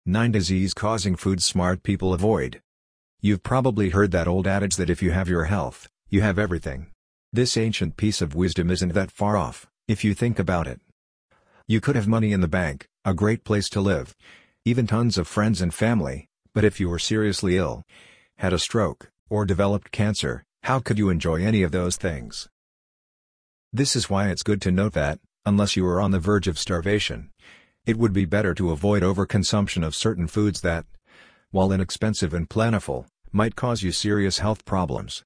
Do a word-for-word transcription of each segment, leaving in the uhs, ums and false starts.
nine Disease-causing foods smart people avoid. You've probably heard that old adage that if you have your health, you have everything. This ancient piece of wisdom isn't that far off, if you think about it. You could have money in the bank, a great place to live, even tons of friends and family, but if you were seriously ill, had a stroke, or developed cancer, how could you enjoy any of those things? This is why it's good to note that, unless you are on the verge of starvation, it would be better to avoid overconsumption of certain foods that, while inexpensive and plentiful, might cause you serious health problems.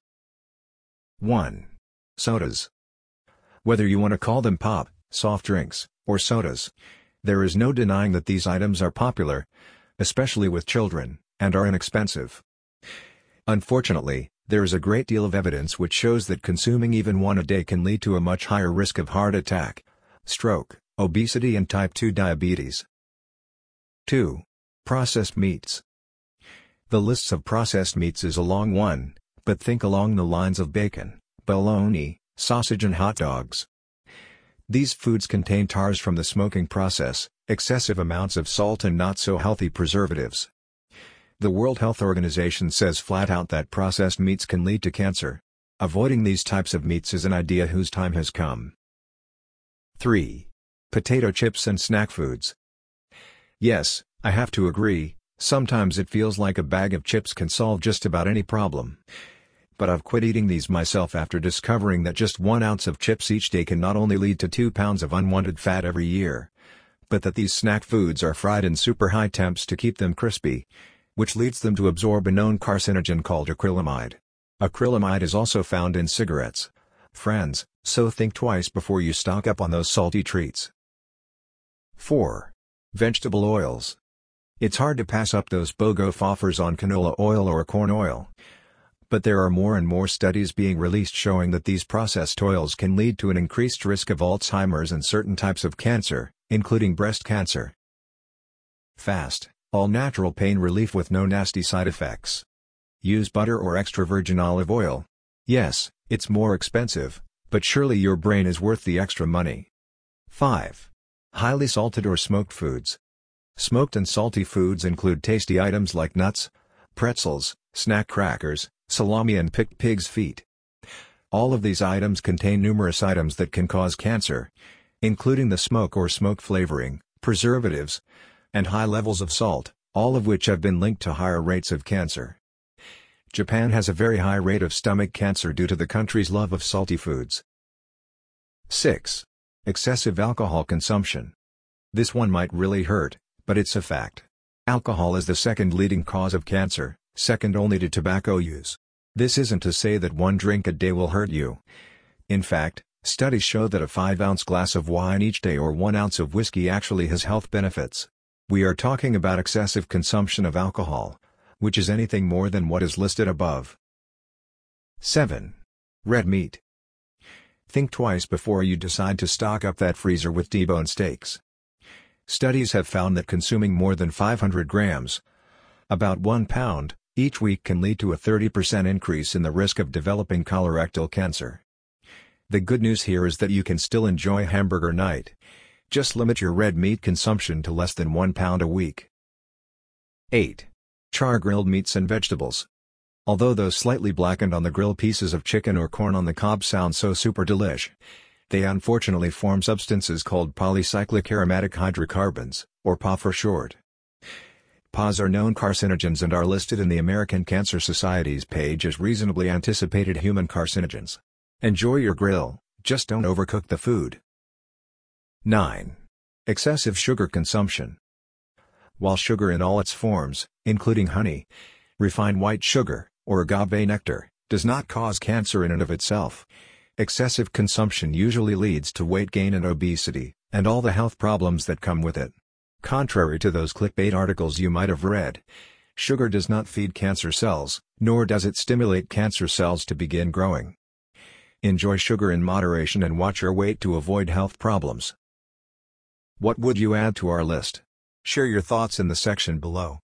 one. Sodas. Whether you want to call them pop, soft drinks, or sodas, there is no denying that these items are popular, especially with children, and are inexpensive. Unfortunately, there is a great deal of evidence which shows that consuming even one a day can lead to a much higher risk of heart attack, stroke, obesity and type two diabetes. two. Processed meats. The lists of processed meats is a long one, but think along the lines of bacon, bologna, sausage and hot dogs. These foods contain tars from the smoking process, excessive amounts of salt and not-so-healthy preservatives. The World Health Organization says flat out that processed meats can lead to cancer. Avoiding these types of meats is an idea whose time has come. three. Potato chips and snack foods. Yes, I have to agree, sometimes it feels like a bag of chips can solve just about any problem. But I've quit eating these myself after discovering that just one ounce of chips each day can not only lead to two pounds of unwanted fat every year, but that these snack foods are fried in super high temps to keep them crispy, which leads them to absorb a known carcinogen called acrylamide. Acrylamide is also found in cigarettes. Friends, so think twice before you stock up on those salty treats. four. Vegetable oils. It's hard to pass up those BOGO offers on canola oil or corn oil. But there are more and more studies being released showing that these processed oils can lead to an increased risk of Alzheimer's and certain types of cancer, including breast cancer. Fast, all-natural pain relief with no nasty side effects. Use butter or extra virgin olive oil. Yes, it's more expensive, but surely your brain is worth the extra money. five. Highly salted or smoked foods. Smoked and salty foods include tasty items like nuts, pretzels, snack crackers, salami and picked pig's feet. All of these items contain numerous items that can cause cancer, including the smoke or smoke flavoring, preservatives, and high levels of salt, all of which have been linked to higher rates of cancer. Japan has a very high rate of stomach cancer due to the country's love of salty foods. six. Excessive alcohol consumption. This one might really hurt, but it's a fact. Alcohol is the second leading cause of cancer, second only to tobacco use. This isn't to say that one drink a day will hurt you. In fact, studies show that a five ounce glass of wine each day or one ounce of whiskey actually has health benefits. We are talking about excessive consumption of alcohol, which is anything more than what is listed above. seven. Red meat. Think twice before you decide to stock up that freezer with T-bone steaks. Studies have found that consuming more than five hundred grams, about one pound, each week can lead to a thirty percent increase in the risk of developing colorectal cancer. The good news here is that you can still enjoy hamburger night. Just limit your red meat consumption to less than one pound a week. eight. Char-grilled meats and vegetables. Although those slightly blackened on the grill pieces of chicken or corn on the cob sound so super delish, they unfortunately form substances called polycyclic aromatic hydrocarbons, or P A for short. P As are known carcinogens and are listed in the American Cancer Society's page as reasonably anticipated human carcinogens. Enjoy your grill, just don't overcook the food. nine. Excessive sugar consumption. While sugar in all its forms, including honey, refined white sugar, or agave nectar, does not cause cancer in and of itself, excessive consumption usually leads to weight gain and obesity, and all the health problems that come with it. Contrary to those clickbait articles you might have read, sugar does not feed cancer cells, nor does it stimulate cancer cells to begin growing. Enjoy sugar in moderation and watch your weight to avoid health problems. What would you add to our list? Share your thoughts in the section below.